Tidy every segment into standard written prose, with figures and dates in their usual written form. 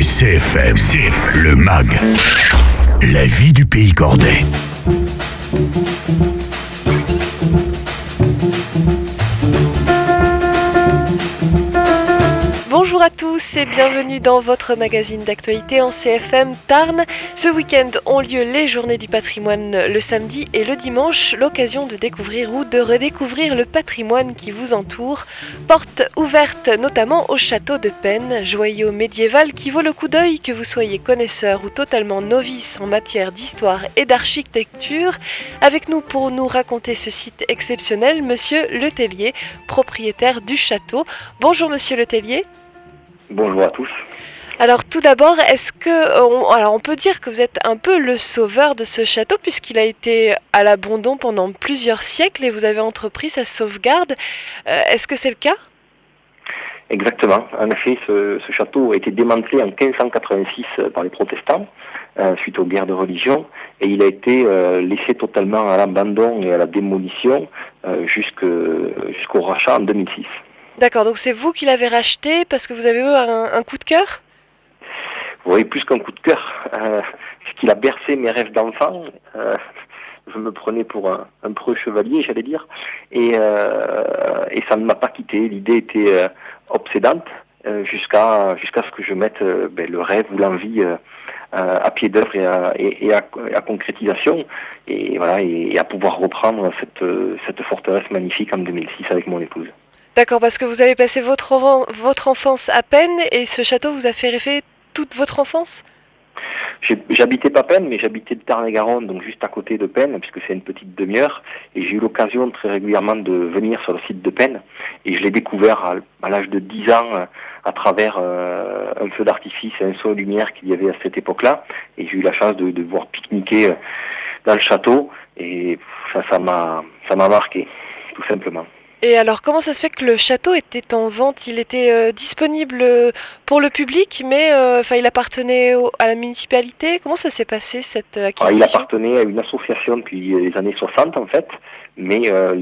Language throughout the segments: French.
CFM, le MAG, la vie du pays cordais. Bonjour à tous et bienvenue dans votre magazine d'actualité en CFM Tarn. Ce week-end ont lieu les journées du patrimoine le samedi et le dimanche, l'occasion de découvrir ou de redécouvrir le patrimoine qui vous entoure. Porte ouverte notamment au château de Pennes, joyau médiéval qui vaut le coup d'œil que vous soyez connaisseur ou totalement novice en matière d'histoire et d'architecture. Avec nous pour nous raconter ce site exceptionnel, Monsieur Letellier, propriétaire du château. Bonjour Monsieur Letellier. Bonjour à tous. Alors tout d'abord, on peut dire que vous êtes un peu le sauveur de ce château puisqu'il a été à l'abandon pendant plusieurs siècles et vous avez entrepris sa sauvegarde. Est-ce que c'est le cas ? Exactement. En effet, ce château a été démantelé en 1586 par les protestants suite aux guerres de religion et il a été laissé totalement à l'abandon et à la démolition jusqu'au rachat en 2006. D'accord, donc c'est vous qui l'avez racheté parce que vous avez eu un coup de cœur ? Oui, plus qu'un coup de cœur. Ce qu'il a bercé mes rêves d'enfant. Je me prenais pour un preux chevalier, j'allais dire. Et ça ne m'a pas quitté. L'idée était obsédante jusqu'à ce que je mette le rêve ou l'envie à pied d'œuvre et à concrétisation. Et voilà, et à pouvoir reprendre cette forteresse magnifique en 2006 avec mon épouse. D'accord, parce que vous avez passé votre enfance à Pennes et ce château vous a fait rêver toute votre enfance ? J'habitais pas Pennes, mais j'habitais de Tarn-et-Garonne, donc juste à côté de Pennes, puisque c'est une petite demi-heure. Et j'ai eu l'occasion très régulièrement de venir sur le site de Pennes. Et je l'ai découvert à l'âge de 10 ans à travers un feu d'artifice et un saut de lumière qu'il y avait à cette époque-là. Et j'ai eu la chance de voir pique-niquer dans le château. Et ça m'a marqué, tout simplement. Et alors, comment ça se fait que le château était en vente ? Il était disponible pour le public, mais il appartenait à la municipalité. Comment ça s'est passé, cette acquisition ? Il appartenait à une association depuis les années 60, en fait, mais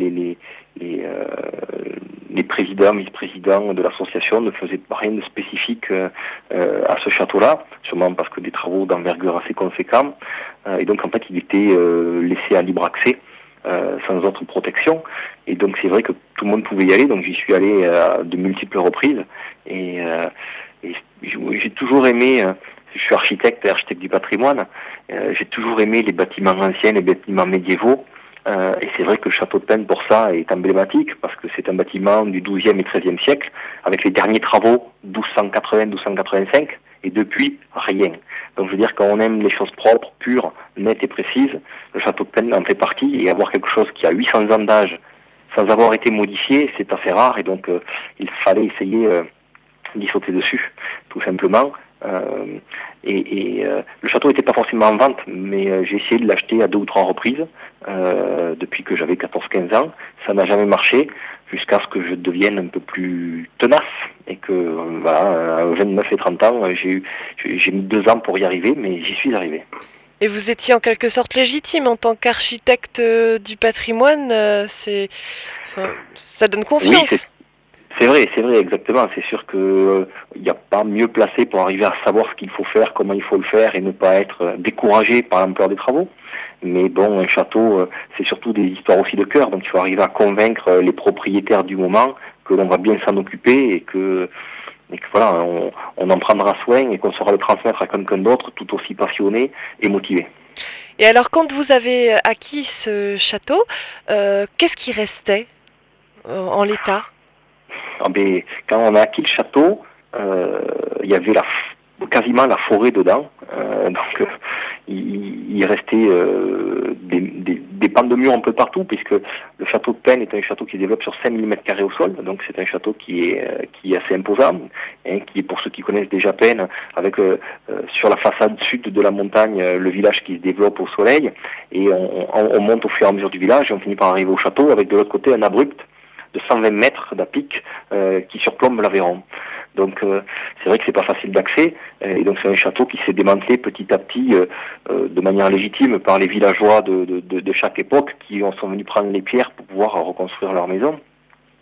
les présidents, vice-présidents de l'association ne faisaient rien de spécifique à ce château-là, sûrement parce que des travaux d'envergure assez conséquents. Et donc, en fait, il était laissé à libre accès. Sans autre protection, et donc c'est vrai que tout le monde pouvait y aller, donc j'y suis allé de multiples reprises, et j'ai toujours aimé, je suis architecte du patrimoine, j'ai toujours aimé les bâtiments anciens, les bâtiments médiévaux, et c'est vrai que le château de Pennes pour ça est emblématique, parce que c'est un bâtiment du XIIe et XIIIe siècle, avec les derniers travaux 1280-1285, et depuis, rien. Donc je veux dire, quand on aime les choses propres, pures, nettes et précises, le château de Pennes en fait partie, et avoir quelque chose qui a 800 ans d'âge sans avoir été modifié, c'est assez rare, et donc il fallait essayer d'y sauter dessus, tout simplement. Le château n'était pas forcément en vente, mais j'ai essayé de l'acheter à 2 ou 3 reprises depuis que j'avais 14-15 ans. Ça n'a jamais marché, jusqu'à ce que je devienne un peu plus tenace et que, à 29 et 30 ans, j'ai mis 2 ans pour y arriver, mais j'y suis arrivé. Et vous étiez en quelque sorte légitime en tant qu'architecte du patrimoine, ça donne confiance. Oui, c'est vrai, exactement. C'est sûr que il n'y a pas mieux placé pour arriver à savoir ce qu'il faut faire, comment il faut le faire, et ne pas être découragé par l'ampleur des travaux. Mais bon, un château, c'est surtout des histoires aussi de cœur, donc il faut arriver à convaincre les propriétaires du moment que l'on va bien s'en occuper et que voilà, on en prendra soin et qu'on saura le transmettre à quelqu'un d'autre tout aussi passionné et motivé. Et alors, quand vous avez acquis ce château, qu'est-ce qui restait en l'état ? Quand on a acquis le château, il y avait quasiment la forêt dedans, donc il restait des pans de murs un peu partout, puisque le château de Pennes est un château qui se développe sur 5000 m² au sol, donc c'est un château qui est assez imposant, hein, qui est, pour ceux qui connaissent déjà Pennes, avec sur la façade sud de la montagne le village qui se développe au soleil, et on monte au fur et à mesure du village, et on finit par arriver au château, avec de l'autre côté un abrupt de 120 mètres d'à pic qui surplombe l'Aveyron. Donc c'est vrai que c'est pas facile d'accès, et donc c'est un château qui s'est démantelé petit à petit de manière légitime par les villageois de chaque époque qui sont venus prendre les pierres pour pouvoir reconstruire leur maison.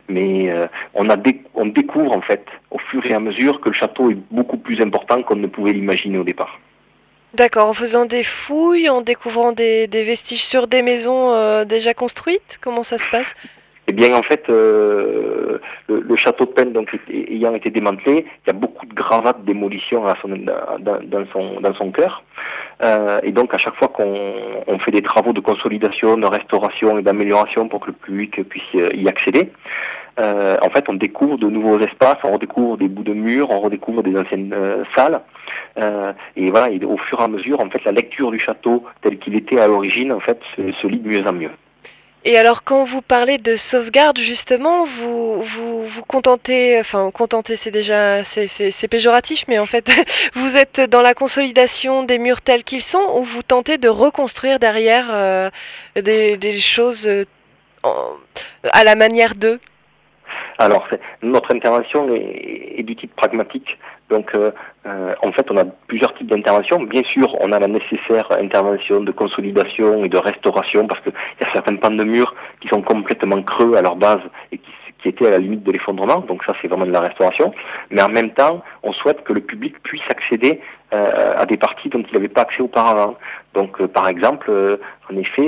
mais on découvre en fait au fur et à mesure que le château est beaucoup plus important qu'on ne pouvait l'imaginer au départ. D'accord, en faisant des fouilles, en découvrant des vestiges sur des maisons déjà construites, comment ça se passe? Eh bien, en fait, le château de Penne, donc, ayant été démantelé, il y a beaucoup de gravats de démolition dans son cœur. Et donc, à chaque fois qu'on fait des travaux de consolidation, de restauration et d'amélioration pour que le public puisse y accéder, en fait, on découvre de nouveaux espaces, on redécouvre des bouts de murs, on redécouvre des anciennes salles. Et voilà, et au fur et à mesure, en fait, la lecture du château tel qu'il était à l'origine, en fait, se lit de mieux en mieux. Et alors, quand vous parlez de sauvegarde, justement, vous contentez, enfin, contentez, c'est péjoratif, mais en fait, vous êtes dans la consolidation des murs tels qu'ils sont, ou vous tentez de reconstruire derrière des choses à la manière d'eux? Alors, notre intervention est du type pragmatique. Donc, en fait, on a plusieurs types d'interventions. Bien sûr, on a la nécessaire intervention de consolidation et de restauration, parce qu'il y a certains pans de murs qui sont complètement creux à leur base et qui étaient à la limite de l'effondrement. Donc ça, c'est vraiment de la restauration. Mais en même temps, on souhaite que le public puisse accéder à des parties dont il n'avait pas accès auparavant. Donc, par exemple, en effet...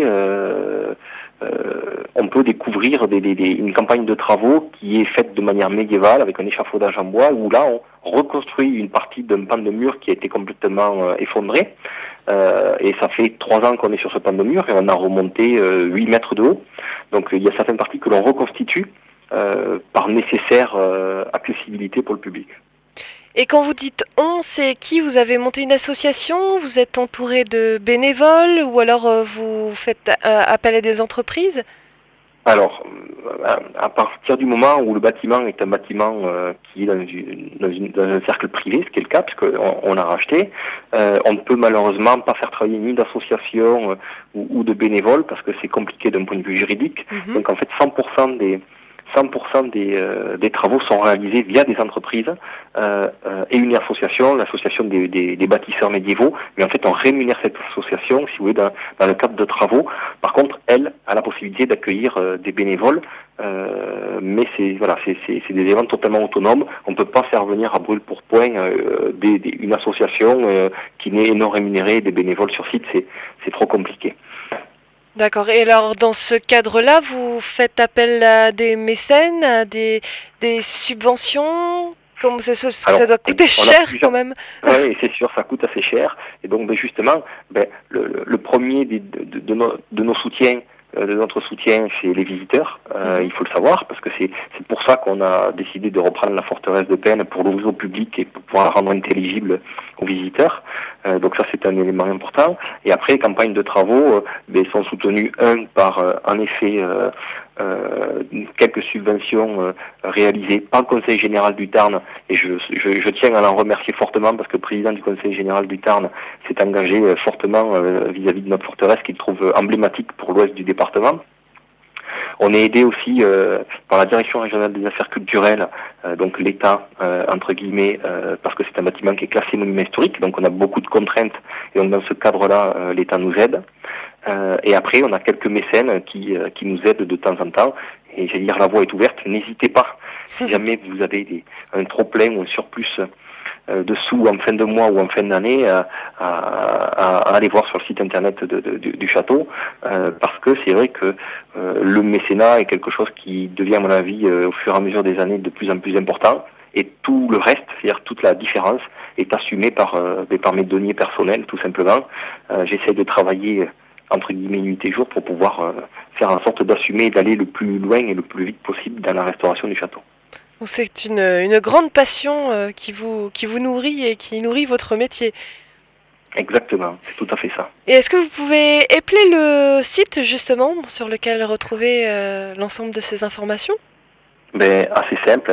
on peut découvrir une campagne de travaux qui est faite de manière médiévale avec un échafaudage en bois où là on reconstruit une partie d'un pan de mur qui a été complètement effondré et ça fait 3 ans qu'on est sur ce pan de mur et on a remonté 8 mètres de haut. Donc il y a certaines parties que l'on reconstitue par nécessaire accessibilité pour le public. Et quand vous dites on, c'est qui? Vous avez monté une association? Vous êtes entouré de bénévoles? Ou alors vous faites appel à des entreprises? Alors, à partir du moment où le bâtiment est un bâtiment qui est dans un cercle privé, ce qui est le cas, puisqu'on l'a racheté, on ne peut malheureusement pas faire travailler ni d'associations ou de bénévoles, parce que c'est compliqué d'un point de vue juridique. Donc en fait, 100% des travaux sont réalisés via des entreprises et une association, l'association des bâtisseurs médiévaux. Mais en fait, on rémunère cette association, si vous voulez, dans le cadre de travaux. Par contre, elle a la possibilité d'accueillir des bénévoles, mais c'est des éléments totalement autonomes. On ne peut pas faire venir à brûle pour point une association qui n'est non rémunérée, des bénévoles sur site. C'est trop compliqué. D'accord. Et alors, dans ce cadre-là, vous faites appel à des mécènes, à des subventions? Comme ça doit coûter cher quand même. Oui, c'est sûr, ça coûte assez cher. Et donc, justement, le premier de nos soutiens, de notre soutien, c'est les visiteurs. Il faut le savoir, parce que c'est pour ça qu'on a décidé de reprendre la forteresse de Penne pour l'ouvrir au public et pour pouvoir la rendre intelligible aux visiteurs. Donc ça, c'est un élément important. Et après, les campagnes de travaux sont soutenues, par, en effet, quelques subventions réalisées par le Conseil général du Tarn, et je tiens à l'en remercier fortement parce que le président du Conseil général du Tarn s'est engagé fortement vis-à-vis de notre forteresse qu'il trouve emblématique pour l'ouest du département. On est aidé aussi par la Direction régionale des affaires culturelles, donc l'État, entre guillemets, parce que c'est un bâtiment qui est classé monument historique, donc on a beaucoup de contraintes, et donc dans ce cadre-là, l'État nous aide. Et après, on a quelques mécènes qui nous aident de temps en temps, et j'allais dire, la voie est ouverte, n'hésitez pas, si jamais vous avez un trop-plein ou un surplus de sous en fin de mois ou en fin d'année, à aller voir sur le site internet du château, parce que c'est vrai que le mécénat est quelque chose qui devient, à mon avis, au fur et à mesure des années, de plus en plus important, et tout le reste, c'est-à-dire toute la différence, est assumé par mes deniers personnels, tout simplement. J'essaie de travailler entre guillemets nuit et jour pour pouvoir faire en sorte d'assumer et d'aller le plus loin et le plus vite possible dans la restauration du château. C'est une grande passion qui vous nourrit et qui nourrit votre métier. Exactement, c'est tout à fait ça. Et est-ce que vous pouvez épeler le site justement sur lequel retrouver l'ensemble de ces informations? Assez simple,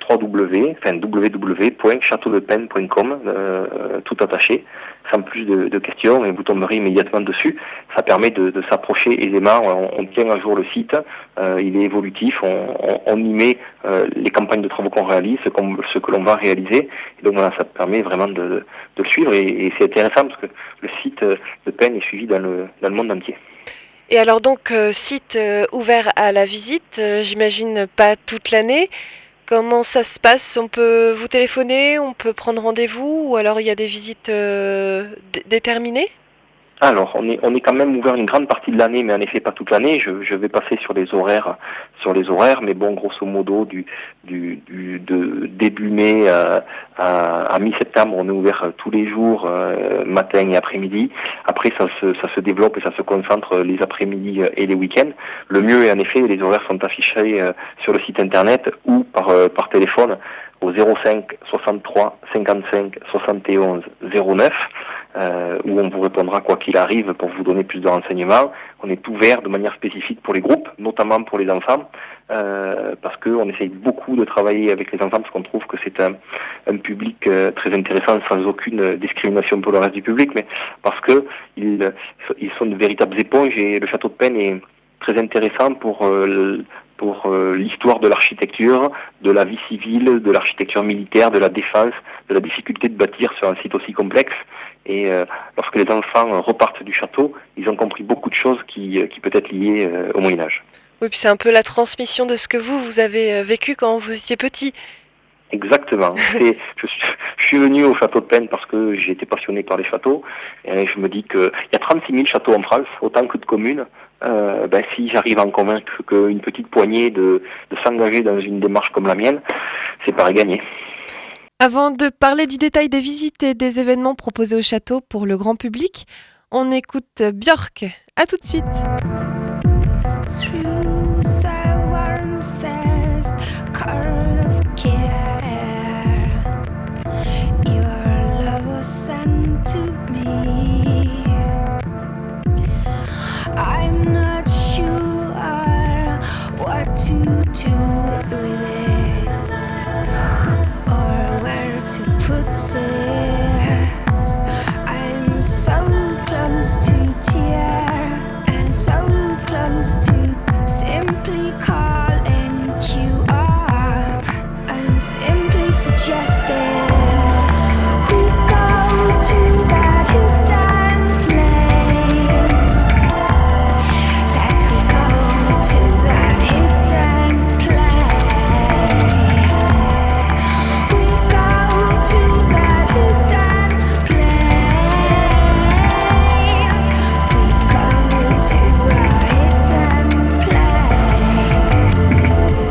www.châteaudepenn.com, tout attaché, sans plus de questions, et vous tomberez immédiatement dessus. Ça permet de s'approcher aisément. On tient à jour le site, il est évolutif, on y met les campagnes de travaux qu'on réalise, ce que l'on va réaliser. Et donc voilà, ça permet vraiment de le suivre, et c'est intéressant parce que le site de Penne est suivi dans le monde entier. Et alors donc, site ouvert à la visite, j'imagine pas toute l'année. Comment ça se passe? On peut vous téléphoner, on peut prendre rendez-vous, ou alors il y a des visites déterminées? Alors, on est quand même ouvert une grande partie de l'année, mais en effet pas toute l'année. Je vais passer sur les horaires, mais bon, grosso modo, de début mai à mi-septembre, on est ouvert tous les jours, matin et après-midi. Après, ça se développe et ça se concentre les après-midi et les week-ends. Le mieux est en effet, les horaires sont affichés sur le site internet ou par téléphone au 05 63 55 71 09. Où on vous répondra quoi qu'il arrive pour vous donner plus de renseignements. On est ouvert de manière spécifique pour les groupes, notamment pour les enfants, parce qu'on essaye beaucoup de travailler avec les enfants, parce qu'on trouve que c'est un public très intéressant, sans aucune discrimination pour le reste du public, mais parce que ils sont de véritables éponges, et le château de Penn est très intéressant pour l'histoire de l'architecture, de la vie civile, de l'architecture militaire, de la défense, de la difficulté de bâtir sur un site aussi complexe. Et lorsque les enfants repartent du château, ils ont compris beaucoup de choses qui peut être liées au Moyen-Âge. Oui, puis c'est un peu la transmission de ce que vous avez vécu quand vous étiez petit. Exactement. Je suis venu au château de Penn parce que j'ai été passionné par les châteaux. Et je me dis qu'il y a 36 000 châteaux en France, autant que de communes. Si j'arrive à en convaincre qu'une petite poignée de s'engager dans une démarche comme la mienne, c'est pareil gagné. Avant de parler du détail des visites et des événements proposés au château pour le grand public, on écoute Björk. À tout de suite. I'm so close to tear and so close to simply calling you up and simply suggesting we go to that hidden place. That we go to that hidden place. We go to that hidden place. We go to a hidden place.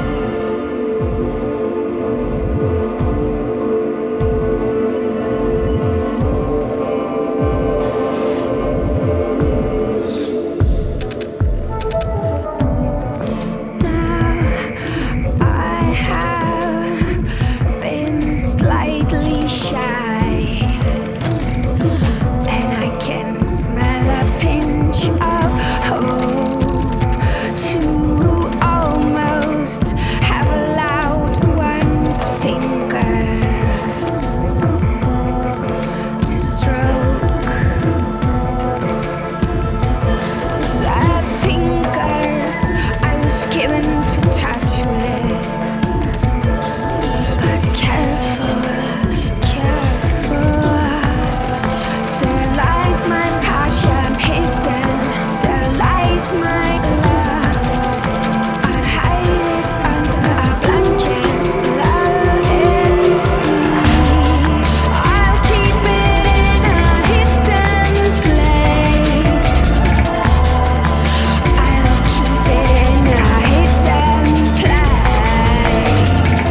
I have been slightly shy, and I can smell a pinch of hope to almost have allowed one's fingers to stroke the fingers I was given to touch with. But careful, careful. There lies my passion hidden. There lies my love. I'll hide it under a blanket, lull it to sleep. I'll keep it in a hidden place. I'll keep it in a hidden place.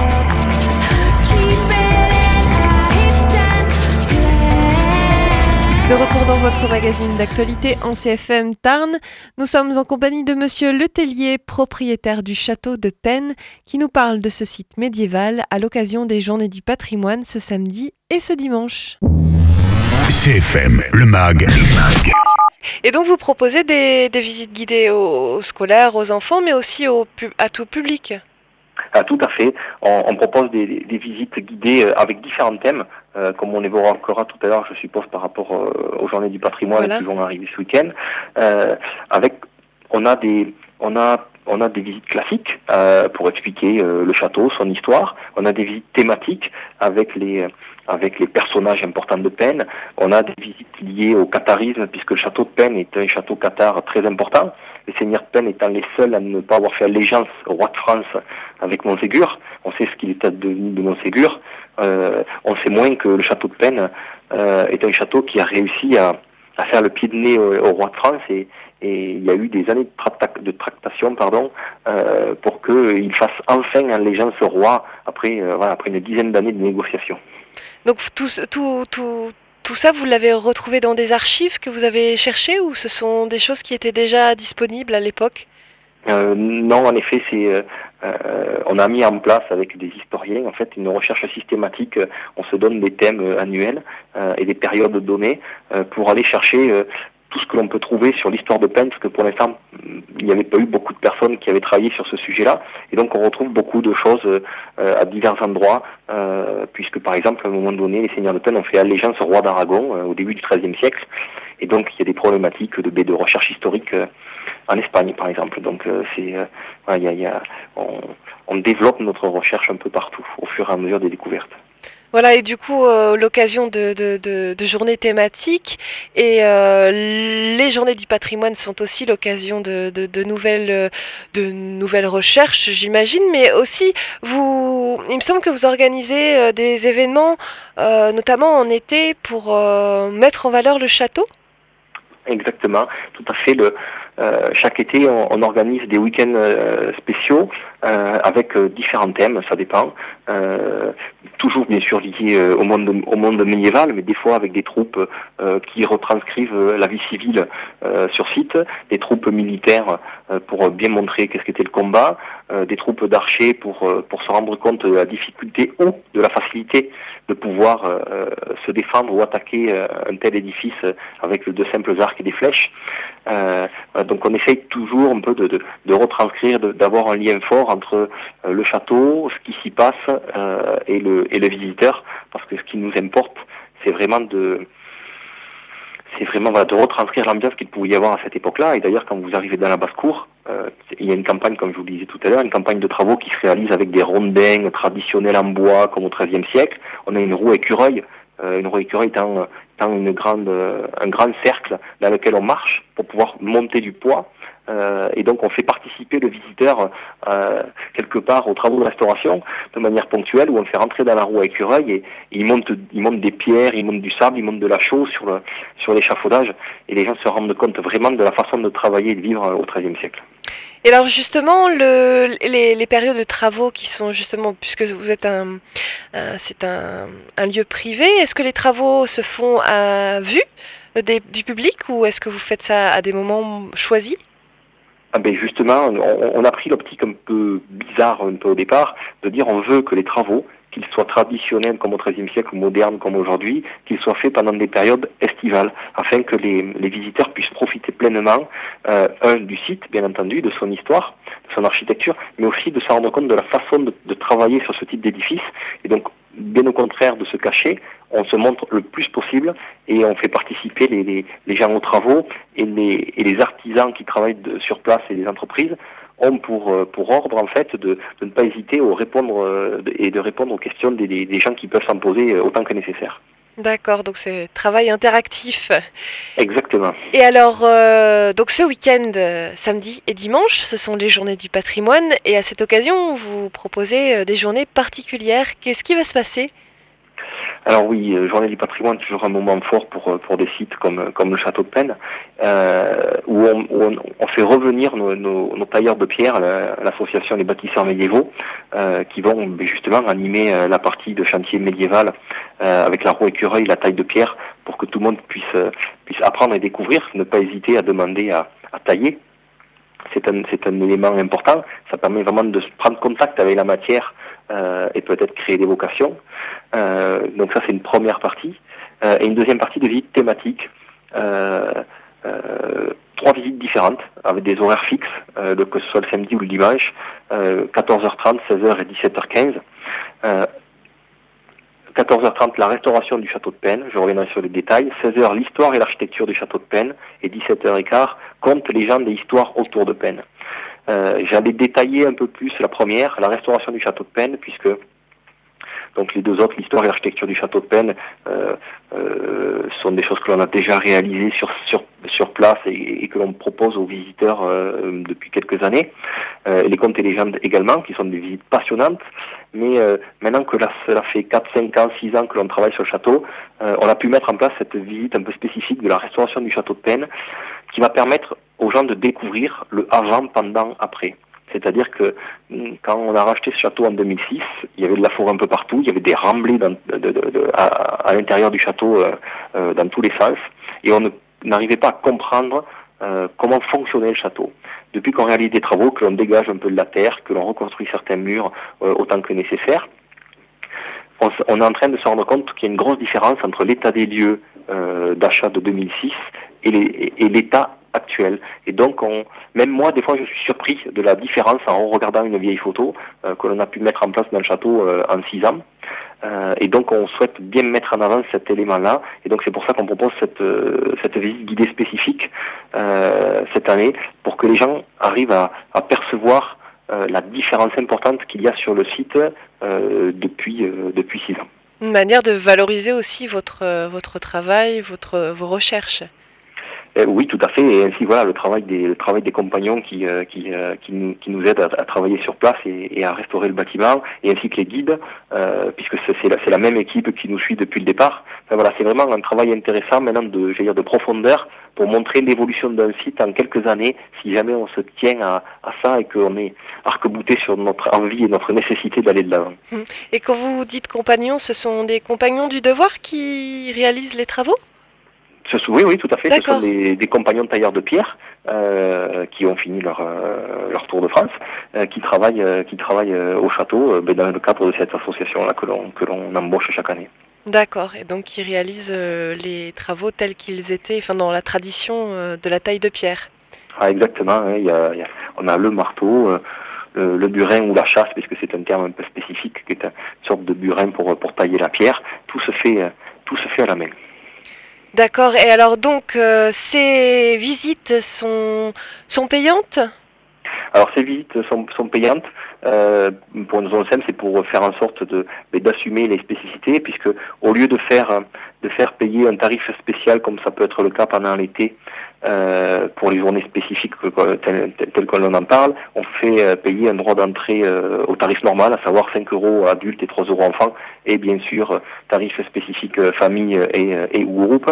Keep it in a hidden place. De retour dans votre magazine d'actualité en CFM Tarn, nous sommes en compagnie de Monsieur Letellier, propriétaire du château de Penn, qui nous parle de ce site médiéval à l'occasion des Journées du patrimoine ce samedi et ce dimanche. CFM, le MAG. Et donc vous proposez des visites guidées aux scolaires, aux enfants, mais aussi à tout public. Ah, tout à fait. On propose des visites guidées avec différents thèmes, comme on évoquera tout à l'heure, je suppose, par rapport aux Journées du patrimoine qui vont arriver ce week-end. On a on a des visites classiques pour expliquer le château, son histoire. On a des visites thématiques avec les personnages importants de Penne. On a des visites liées au catharisme, puisque le château de Penne est un château cathare très important. Les seigneurs de Penne étant les seuls à ne pas avoir fait allégeance au roi de France avec Montségur. On sait ce qu'il est devenu de Montségur. On sait moins que le château de Penne est un château qui a réussi à faire le pied de nez au roi de France, et il y a eu des années de tractation pour qu'il fasse enfin allégeance au roi après une dizaine d'années de négociations. Donc tout ça, vous l'avez retrouvé dans des archives que vous avez cherchées, ou ce sont des choses qui étaient déjà disponibles à l'époque? Non, en effet, on a mis en place avec des historiens en fait une recherche systématique. On se donne des thèmes annuels et des périodes données pour aller chercher tout ce que l'on peut trouver sur l'histoire de Penne, parce que pour l'instant, il n'y avait pas eu beaucoup de personnes qui avaient travaillé sur ce sujet-là, et donc on retrouve beaucoup de choses à divers endroits, puisque par exemple, à un moment donné, les seigneurs de Penne ont fait allégeance au roi d'Aragon au début du XIIIe siècle, et donc il y a des problématiques de recherche historique en Espagne, par exemple. Donc on développe notre recherche un peu partout, au fur et à mesure des découvertes. Voilà, et du coup, l'occasion de journées thématiques, et les journées du patrimoine sont aussi l'occasion de nouvelles recherches, j'imagine, mais aussi, il me semble que vous organisez des événements, notamment en été, pour mettre en valeur le château. Exactement, tout à fait. Chaque été, on organise des week-ends spéciaux avec différents thèmes, ça dépend. Toujours bien sûr liés au monde médiéval, mais des fois avec des troupes qui retranscrivent la vie civile sur site, des troupes militaires pour bien montrer qu'est-ce qu'était le combat, des troupes d'archers pour se rendre compte de la difficulté ou de la facilité de pouvoir se défendre ou attaquer un tel édifice avec de simples arcs et des flèches. Donc on essaye toujours un peu de retranscrire, d'avoir un lien fort entre le château, ce qui s'y passe et le visiteur, parce que ce qui nous importe, c'est vraiment de retranscrire l'ambiance qu'il pouvait y avoir à cette époque-là. Et d'ailleurs, quand vous arrivez dans la basse-cour, il y a une campagne, comme je vous le disais tout à l'heure, une campagne de travaux qui se réalise avec des rondins traditionnels en bois, comme au XIIIe siècle. On a une roue écureuil étant un grand cercle dans lequel on marche pour pouvoir monter du poids. Et donc on fait participer le visiteur quelque part aux travaux de restauration de manière ponctuelle, où on le fait rentrer dans la roue à écureuil, et il monte des pierres, il monte du sable, il monte de la chaux sur l'échafaudage, et les gens se rendent compte vraiment de la façon de travailler et de vivre au XIIIe siècle. Et alors justement, les périodes de travaux qui sont justement, puisque vous êtes c'est un lieu privé, est-ce que les travaux se font à vue du public, ou est-ce que vous faites ça à des moments choisis? Justement, on a pris l'optique un peu bizarre au départ, de dire on veut que les travaux, qu'ils soient traditionnels comme au XIIIe siècle ou modernes comme aujourd'hui, qu'ils soient faits pendant des périodes estivales, afin que les visiteurs puissent profiter pleinement, du site, bien entendu, de son histoire, de son architecture, mais aussi de se rendre compte de la façon de travailler sur ce type d'édifice. Et donc, bien au contraire de se cacher, on se montre le plus possible, et on fait participer les gens aux travaux, et les artisans qui travaillent sur place, et les entreprises ont pour ordre en fait de ne pas hésiter à répondre aux questions des gens qui peuvent s'en poser autant que nécessaire. D'accord, donc c'est travail interactif. Exactement. Et alors, donc ce week-end, samedi et dimanche, ce sont les journées du patrimoine, et à cette occasion, vous proposez des journées particulières. Qu'est-ce qui va se passer? Alors oui, Journée du patrimoine, toujours un moment fort pour des sites comme le château de Penne, où on fait revenir nos tailleurs de pierre, l'association des bâtisseurs médiévaux, qui vont justement animer la partie de chantier médiéval avec la roue écureuil, la taille de pierre, pour que tout le monde puisse apprendre et découvrir, ne pas hésiter à demander à tailler. C'est un élément important, ça permet vraiment de prendre contact avec la matière et peut-être créer des vocations. Donc ça, c'est une première partie. Et une deuxième partie de visite thématique. 3 visites différentes avec des horaires fixes, que ce soit le samedi ou le dimanche, 14h30, 16h et 17h15. 14h30, la restauration du château de Penne, je reviendrai sur les détails. 16h, l'histoire et l'architecture du château de Penne. Et 17h15, contes, légendes et histoires autour de Penne. J'allais détailler un peu plus la première, la restauration du château de Penne, puisque donc les deux autres, l'histoire et l'architecture du château de Penne, sont des choses que l'on a déjà réalisées sur place et que l'on propose aux visiteurs depuis quelques années. Les contes et légendes également, qui sont des visites passionnantes. Mais maintenant que là, cela fait 4, 5 ans, 6 ans que l'on travaille sur le château, on a pu mettre en place cette visite un peu spécifique de la restauration du château de Penne, qui va permettre aux gens de découvrir le avant, pendant, après. C'est-à-dire que quand on a racheté ce château en 2006, il y avait de la forêt un peu partout, il y avait des remblais à l'intérieur du château dans tous les sens, et on n'arrivait pas à comprendre comment fonctionnait le château. Depuis qu'on réalise des travaux, que l'on dégage un peu de la terre, que l'on reconstruit certains murs autant que nécessaire, on est en train de se rendre compte qu'il y a une grosse différence entre l'état des lieux d'achat de 2006 et l'état actuel. Et donc, même moi, des fois, je suis surpris de la différence en regardant une vieille photo que l'on a pu mettre en place dans le château en 6 ans. Et donc, on souhaite bien mettre en avant cet élément-là. Et donc, c'est pour ça qu'on propose cette visite guidée spécifique cette année, pour que les gens arrivent à percevoir la différence importante qu'il y a sur le site depuis 6 ans. Une manière de valoriser aussi votre travail, vos recherches. Oui, tout à fait. Et ainsi, voilà, le travail des compagnons qui nous aident à travailler sur place et à restaurer le bâtiment, et ainsi que les guides, puisque c'est la même équipe qui nous suit depuis le départ. Enfin, voilà, c'est vraiment un travail intéressant maintenant de profondeur, pour montrer l'évolution d'un site en quelques années, si jamais on se tient à ça et qu'on est arc-bouté sur notre envie et notre nécessité d'aller de l'avant. Et quand vous dites compagnons, ce sont des compagnons du devoir qui réalisent les travaux ? Oui, tout à fait. D'accord. Ce sont des compagnons tailleurs de pierre qui ont fini leur tour de France, qui travaillent au château dans le cadre de cette association-là que l'on embauche chaque année. D'accord, et donc qui réalisent les travaux tels qu'ils étaient, enfin dans la tradition de la taille de pierre. Ah, exactement. Hein, on a le marteau, le burin ou la chasse, puisque c'est un terme un peu spécifique, qui est une sorte de burin pour tailler la pierre. Tout se fait à la main. D'accord, et alors donc ces visites sont payantes ? Alors ces visites sont payantes. Pour une raison simple, c'est pour faire en sorte d'assumer les spécificités, puisque au lieu de faire payer un tarif spécial comme ça peut être le cas pendant l'été pour les journées spécifiques telles que l'on en parle, on fait payer un droit d'entrée au tarif normal, à savoir 5 € adultes et 3 € enfants, et bien sûr tarif spécifique famille et ou groupe.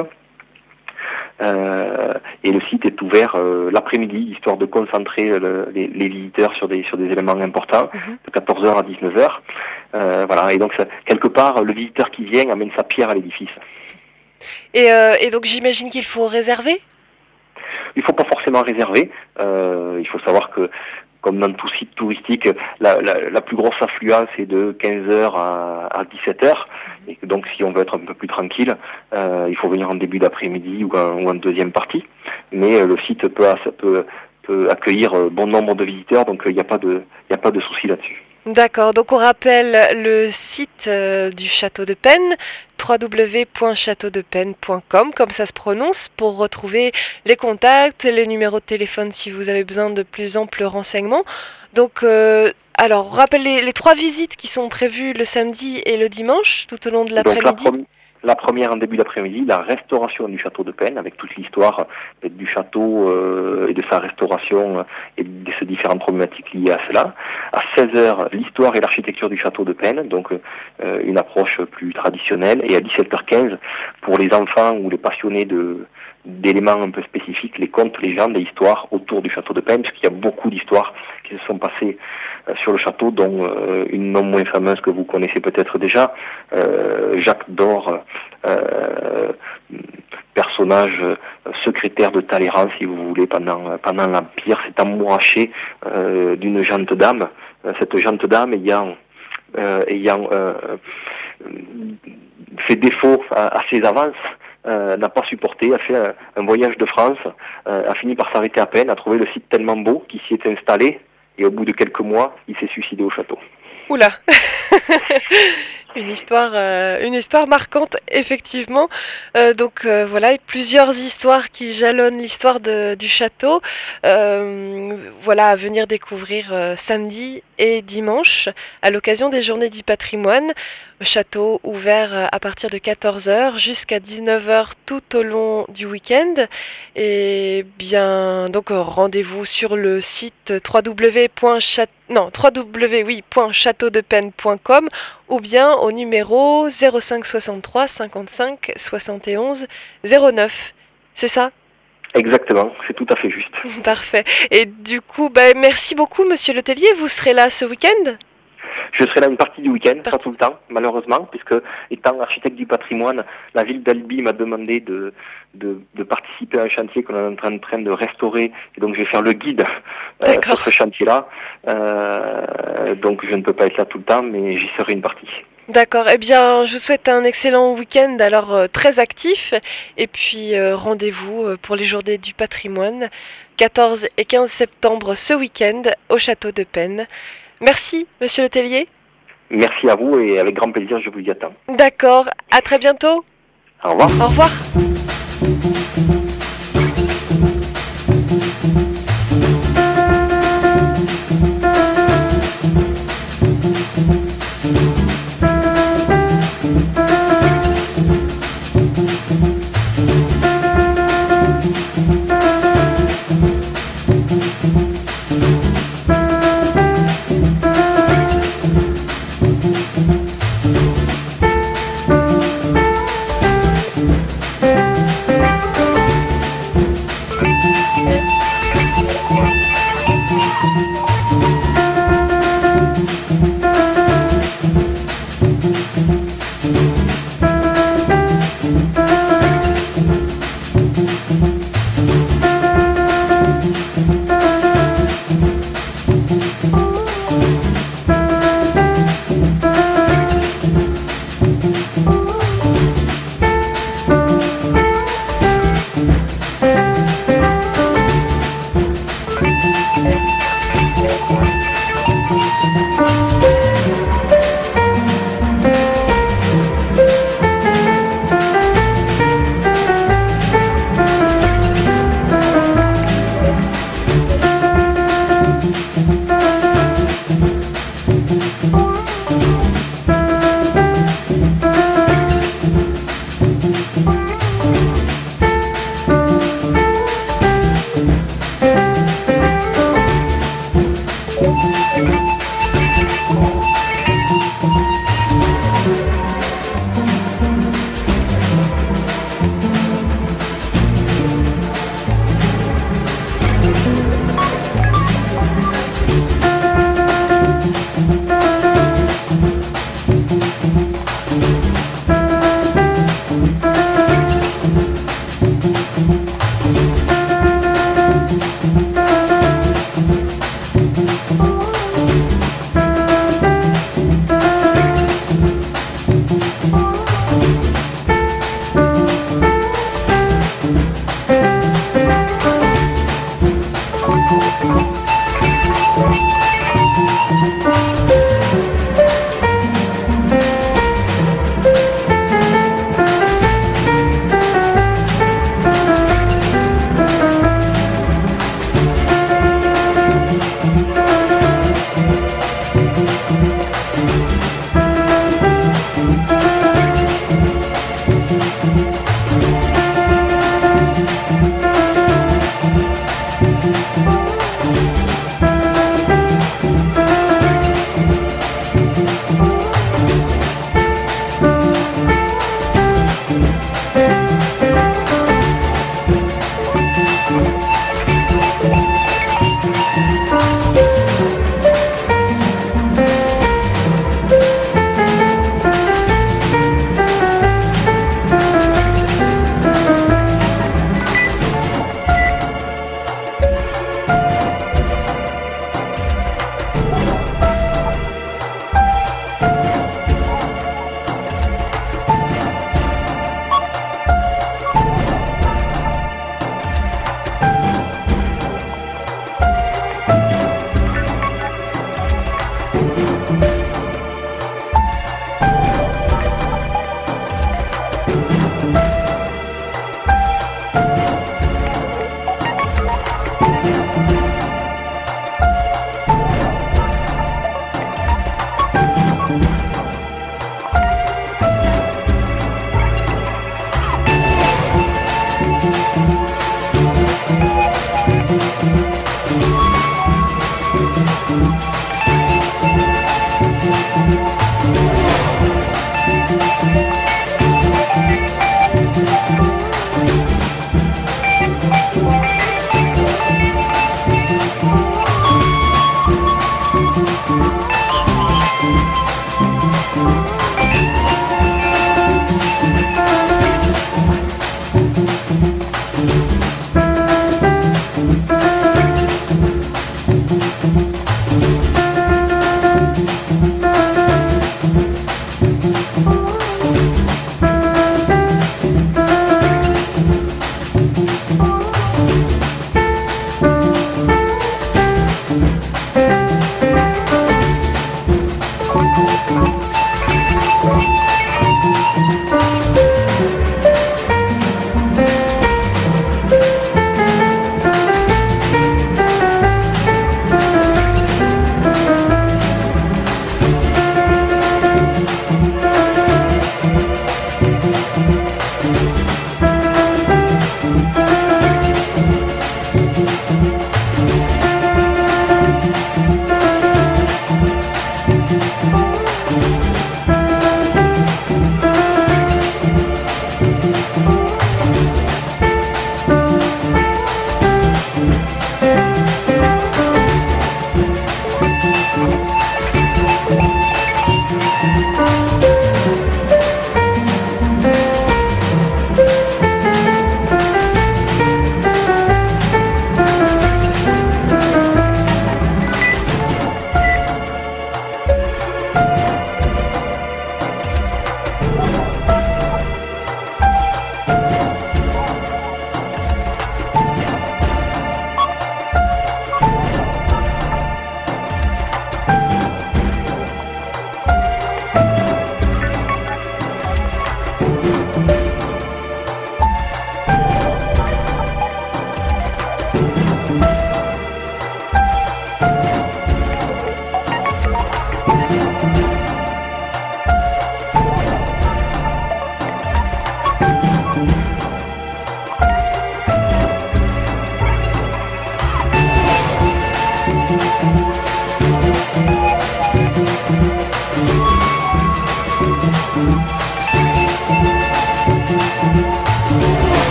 Et le site est ouvert l'après-midi, histoire de concentrer les visiteurs sur des éléments importants, de 14h à 19h. Voilà, et donc quelque part, le visiteur qui vient amène sa pierre à l'édifice. Et donc j'imagine qu'il faut réserver ? Il ne faut pas forcément réserver. Il faut savoir que, comme dans tout site touristique, la plus grosse affluence est de 15h à 17h. Et donc, si on veut être un peu plus tranquille, il faut venir en début d'après-midi ou en deuxième partie. Mais le site peut accueillir bon nombre de visiteurs, donc il n'y a pas de souci là-dessus. D'accord, donc on rappelle le site du Château de Penne, www.chateaudepenne.com, comme ça se prononce, pour retrouver les contacts, les numéros de téléphone si vous avez besoin de plus amples renseignements. Donc, alors, rappelez les 3 visites qui sont prévues le samedi et le dimanche, tout au long de l'après-midi. La première en début d'après-midi, la restauration du château de Penne, avec toute l'histoire du château et de sa restauration et de ces différentes problématiques liées à cela. À 16h, l'histoire et l'architecture du château de Penne, donc une approche plus traditionnelle. Et à 17h15, pour les enfants ou les passionnés d'éléments un peu spécifiques, les contes, légendes et histoires autour du château de Penne, puisqu'il y a beaucoup d'histoires qui se sont passées sur le château, dont une non moins fameuse que vous connaissez peut-être déjà, Jacques d'Or, personnage secrétaire de Talleyrand, si vous voulez, pendant l'Empire, s'est amouraché d'une gente dame, cette gente dame ayant fait défaut à ses avances, n'a pas supporté, a fait un voyage de France, a fini par s'arrêter à peine, a trouvé le site tellement beau qu'il s'y est installé, et au bout de quelques mois, il s'est suicidé au château. Oula. Une histoire marquante, effectivement. Voilà, et plusieurs histoires qui jalonnent l'histoire du château. Voilà, à venir découvrir samedi et dimanche à l'occasion des Journées du patrimoine. Château ouvert à partir de 14 heures jusqu'à 19 heures tout au long du week-end. Et bien, donc rendez-vous sur le site www.châteaudepenn.com ou bien au numéro 05 63 55 71 09. C'est ça? Exactement, c'est tout à fait juste. Parfait. Et du coup, merci beaucoup, monsieur Letellier. Vous serez là ce week-end? Je serai là une partie du week-end, pas tout le temps, malheureusement, puisque étant architecte du patrimoine, la ville d'Albi m'a demandé de participer à un chantier qu'on est en train de restaurer, et donc je vais faire le guide sur ce chantier-là. Donc je ne peux pas être là tout le temps, mais j'y serai une partie. D'accord, eh bien je vous souhaite un excellent week-end, alors très actif, et puis rendez-vous pour les Journées du patrimoine, 14 et 15 septembre ce week-end au château de Penn. Merci, monsieur Letellier. Merci à vous et avec grand plaisir, je vous y attends. D'accord, à très bientôt. Au revoir. Au revoir. Thank